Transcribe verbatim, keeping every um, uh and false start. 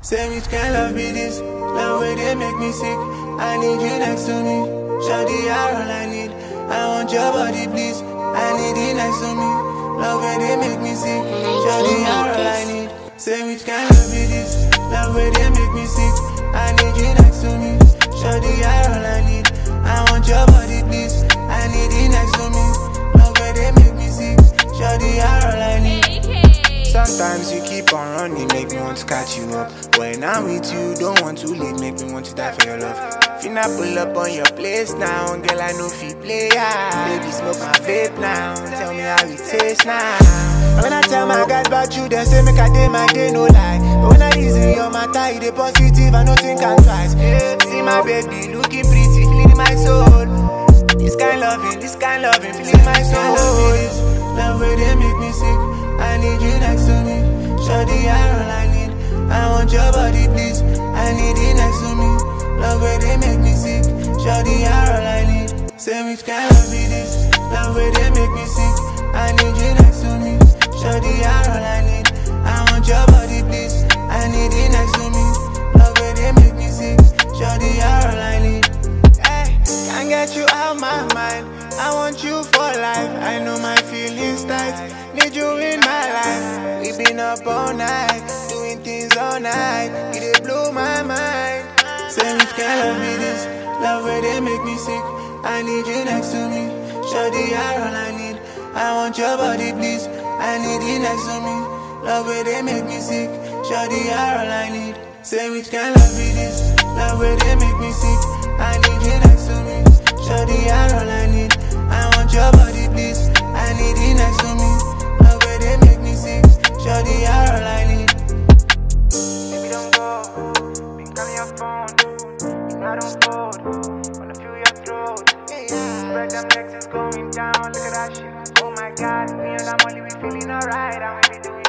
Say which kind love be this? Love where they make me sick. I need you next to me. Shawty, you're all I need. I want your body, please. I need you next to me. Love where they make me sick. Shawty, you're all I need. Say which kind love be this? Love where they make me sick. I need you next to me. Shawty, you're all I need. I want your body, please. I need you next to me. Love where they make me sick. Shawty, you're all I need. Sometimes you keep on running, make me want to catch you up. When I'm with you, don't want to leave, make me want to die for your love. Finna pull up on your place now, girl, I know fi play, yeah. Baby, smoke my vape now, tell me how it tastes now. When I tell my guys about you, they say make a day, my day, no lie. But when I reason your matter, it is positive, I don't think I'm twice. Yeah, see my baby, looking pretty, feeling my soul. This kind loving, this kind loving, feeling my soul. Love where they make me sick. I need you next to me. Shawty, you're all I need. I want your body, please. I need you next to me. Love where they make me sick. Shawty, you're all I need. Say which kind love be this? Love where they make me sick. I need you next to me. Shawty, you're all I need. I want your body, please. I need you next to me. Love where they make me sick. Shawty, you're all I need. Hey, can't get you out my mind. I want you for life. I know my feelings tight. Need you in my life. We been up all night, doing things all night. It blow my mind. Say which kind love be this? Love where they make me sick. I need you next to me. Shawty, you're all I need. I want your body, please. I need you next to me. Love where they make me sick. Shawty, you're all I need. Say which kind love be this? Love where they make me sick. I need you next to me. Shawty, you're all I need. I want your body, please. I need you next to me. Love where they make me sick. Shawty, you're all I need. Baby, don't go. Be calling your phone. You know I don't fold. Wanna feel your throat. Spread them legs is going down. Look at that shit. Oh my God. Me and that money, we feeling alright. And we be doing